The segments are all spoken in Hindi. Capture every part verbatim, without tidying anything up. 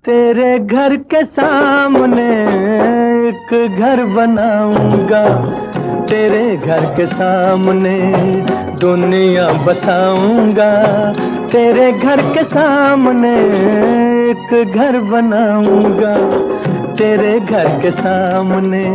तेरे घर के सामने एक घर बनाऊंगा, तेरे घर के सामने दुनिया बसाऊंगा। तेरे घर के सामने एक घर बनाऊंगा, तेरे घर के सामने।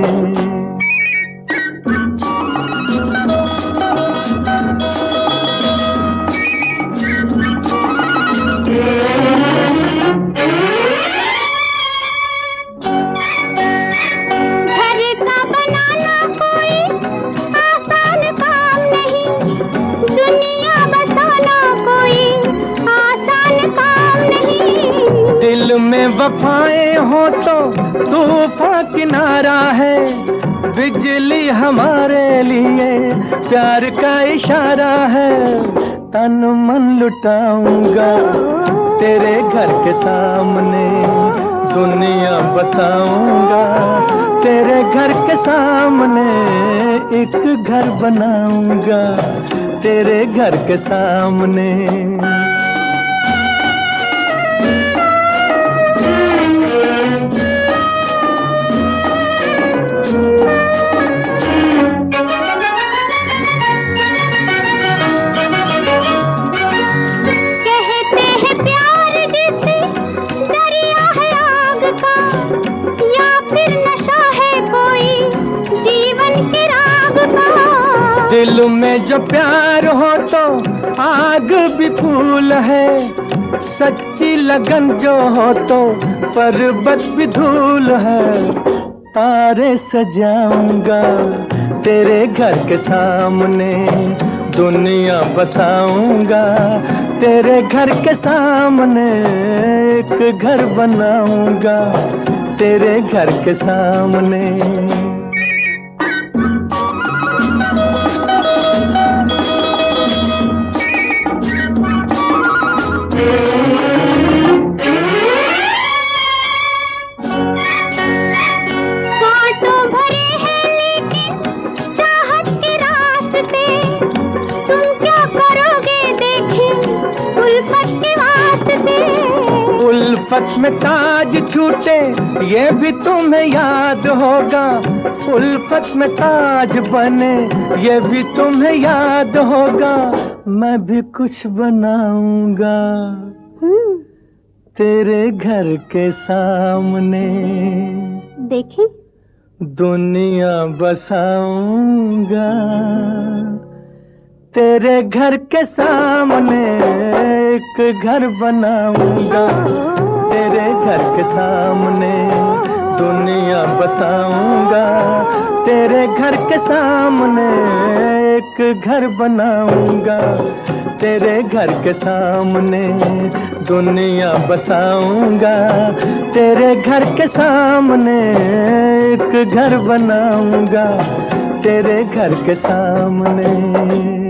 दिल में वफाएं हो तो तूफान किनारा है, बिजली हमारे लिए प्यार का इशारा है। तन मन लुटाऊंगा, तेरे घर के सामने दुनिया बसाऊंगा। तेरे घर के सामने एक घर बनाऊंगा, तेरे घर के सामने। दिल में जो प्यार हो तो आग भी फूल है, सच्ची लगन जो हो तो पर्वत भी धूल है। तारे सजाऊंगा, तेरे घर के सामने दुनिया बसाऊंगा। तेरे घर के सामने एक घर बनाऊंगा, तेरे घर के सामने। उल्फत में ताज छूटे ये भी तुम्हें याद होगा, उल्फत में ताज बने ये भी तुम्हें याद होगा। मैं भी कुछ बनाऊंगा, तेरे घर के सामने देखी दुनिया बसाऊंगा। तेरे घर के सामने एक घर बनाऊंगा, तेरे घर के सामने दुनिया बसाऊंगा। तेरे घर के सामने एक घर बनाऊंगा, तेरे घर के सामने दुनिया बसाऊंगा। तेरे घर के सामने एक घर बनाऊंगा, तेरे घर के सामने।